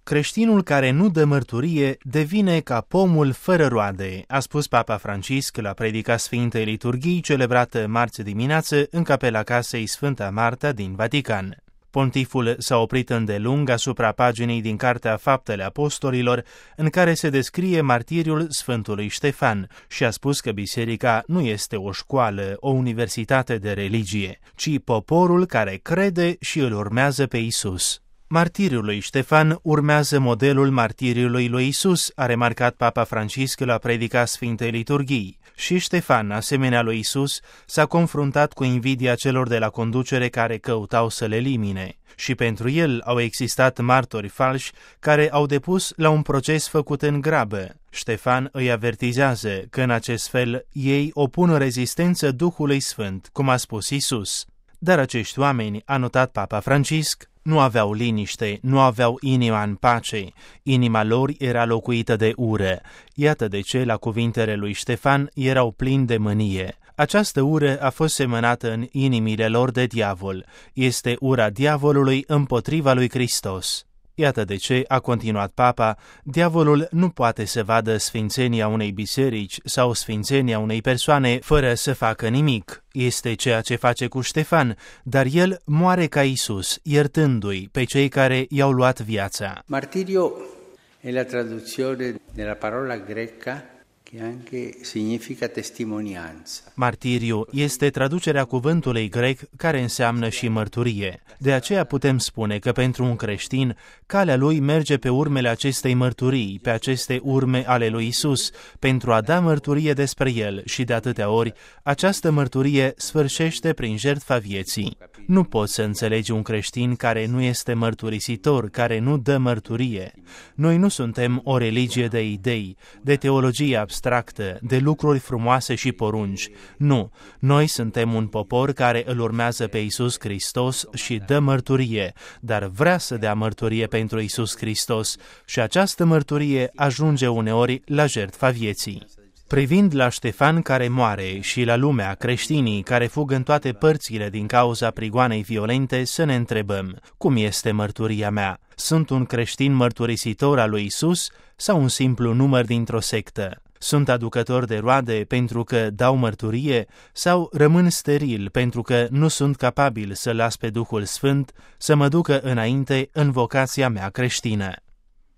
Creștinul care nu dă mărturie devine ca pomul fără roade, a spus Papa Francisc la predica Sfintei Liturghii celebrată marți dimineață în capela casei Sfânta Marta din Vatican. Pontiful s-a oprit îndelung asupra paginii din Cartea Faptele Apostolilor, în care se descrie martiriul Sfântului Ștefan și a spus că biserica nu este o școală, o universitate de religie, ci poporul care crede și îl urmează pe Isus. Martiriul lui Ștefan urmează modelul martiriului lui Isus, a remarcat Papa Francisc la predica Sfintei Liturghii. Și Ștefan, asemenea lui Isus, s-a confruntat cu invidia celor de la conducere care căutau să le elimine. Și pentru el au existat martori falși care au depus la un proces făcut în grabă. Ștefan îi avertizează că în acest fel ei opun rezistență Duhului Sfânt, cum a spus Isus. Dar acești oameni, a notat Papa Francisc, nu aveau liniște, nu aveau inima în pace, inima lor era locuită de ură. Iată de ce, la cuvintele lui Ștefan, erau plini de mânie. Această ură a fost semănată în inimile lor de diavol. Este ura diavolului împotriva lui Hristos. Iată de ce, a continuat Papa, diavolul nu poate să vadă sfințenia unei biserici sau sfințenia unei persoane fără să facă nimic. Este ceea ce face cu Ștefan, dar el moare ca Isus, iertându-i pe cei care i-au luat viața. Martirio è la traduzione della parola greca che anche significa testimonianza. Martiriu este traducerea cuvântului grec care înseamnă și mărturie. De aceea putem spune că pentru un creștin, calea lui merge pe urmele acestei mărturii, pe aceste urme ale lui Isus, pentru a da mărturie despre el și de atâtea ori, această mărturie sfârșește prin jertfa vieții. Nu poți să înțelegi un creștin care nu este mărturisitor, care nu dă mărturie. Noi nu suntem o religie de idei, de teologie abstractă, de lucruri frumoase și porunci. Nu, noi suntem un popor care îl urmează pe Isus Hristos și dă mărturie, dar vrea să dea mărturie pentru Isus Hristos și această mărturie ajunge uneori la jertfa vieții. Privind la Ștefan care moare și la lumea, creștinii care fug în toate părțile din cauza prigoanei violente, să ne întrebăm, cum este mărturia mea? Sunt un creștin mărturisitor al lui Isus sau un simplu număr dintr-o sectă? Sunt aducător de roade pentru că dau mărturie sau rămân steril pentru că nu sunt capabil să las pe Duhul Sfânt să mă ducă înainte în vocația mea creștină?